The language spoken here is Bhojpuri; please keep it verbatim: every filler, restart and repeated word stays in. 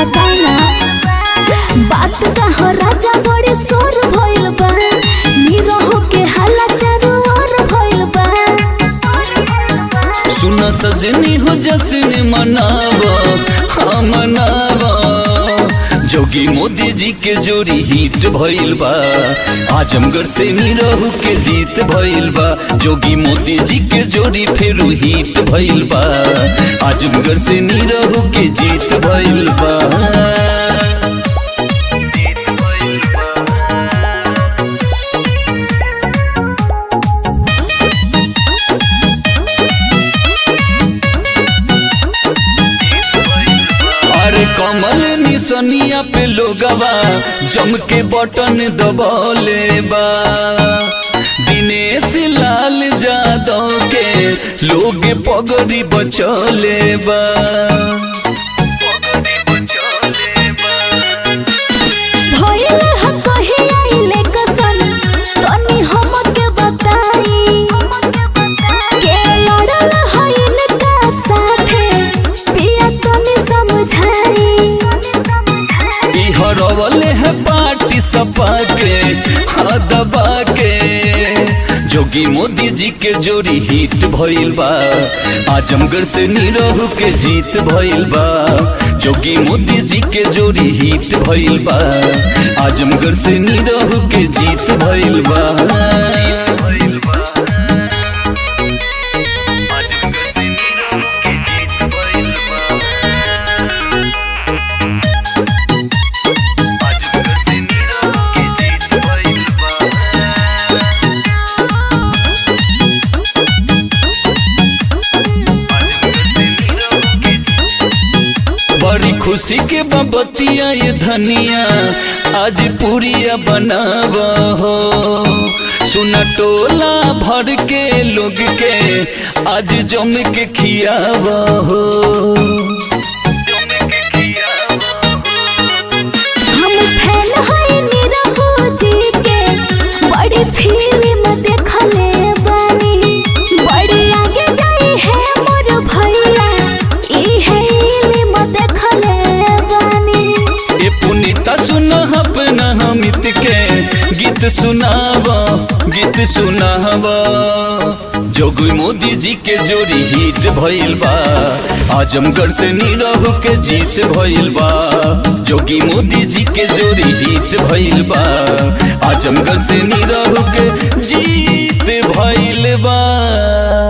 बताई ना बात का हो राजा बड़ी सोर भइल बा निरहो के हाला चारू ओर भइल बा। सुना सजनी हो जश्न मनावा हाँ मनावा जोगी मोदी जी के जोड़ी हिट भइल बा आजमगढ़ से निरहु के जीत भइल बा जोगी मोदी जी के जोड़ी फेरू हिट भइल बा आजमगढ़ से निरहु के जीत भइल बा। कमल निसनिया पे लोगवा जम के बटन दबौले बा दिनेश लाल यादव के लोग पगड़ी बचौले बा। रवले है पार्टी सपा के हाँ दबा के जोगी मोदी जी के जोड़ी हिट भइल बा आजमगढ़ से निरहु के जीत भइल बा जोगी मोदी जी के जोड़ी हिट भइल बा आजमगढ़ से निरहु के जीत भइल बा। बड़ी खुशी के बबतिया ये धनिया आज पूरिया बनावा हो सुना टोला भर के लोग के आज जम के खियावा हो। हम फैन हई निरहु जी के बड़ी फिल्म देखले बानी बड़ी आगे जाई है मोर भैया ई है पुनीता सुना अपना हमित के गीत सुनावा गीत सुनावा जोगी मोदी जी के जोड़ी हिट भइल बा आजमगढ़ से निरहु के जीत भइल बा जोगी मोदी जी के जोड़ी हिट भइल बा आजमगढ़ से निरहु के जीत भइल बा।